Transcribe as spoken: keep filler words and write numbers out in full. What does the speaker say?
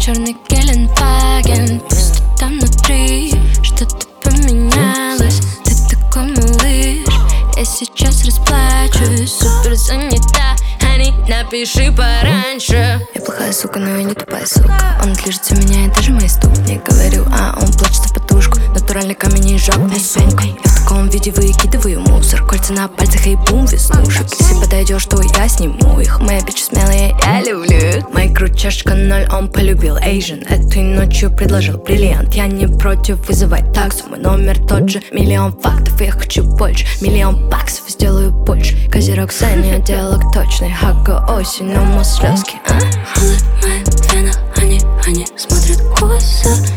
черный Геленваген. Просто там внутри что-то поменялось. Ты такой малыш, я сейчас расплачусь. Супер занята, Ани, напиши пораньше. Я плохая сука, но я не тупая сука. Он движется меня и даже мои ступни. Говорю, а он плачет в подушку. Натуральный камень и жопный сумка. Я в таком виде выкидываю мусор. Кольца на пальцах и бум веснушек. Если подойдешь, то я сниму их. Моя бича смелая, я люблю их. Моя крутяшка ноль, он полюбил Asian. Этой ночью предложил бриллиант. Я не против вызывать таксу. Мой номер тот же, миллион фактов. Я хочу больше, миллион баксов сделаю больше. Козерог Саня, диалог точный. Хака осень, но мы слезки, а? Холод в моих венах, они, они смотрят косо.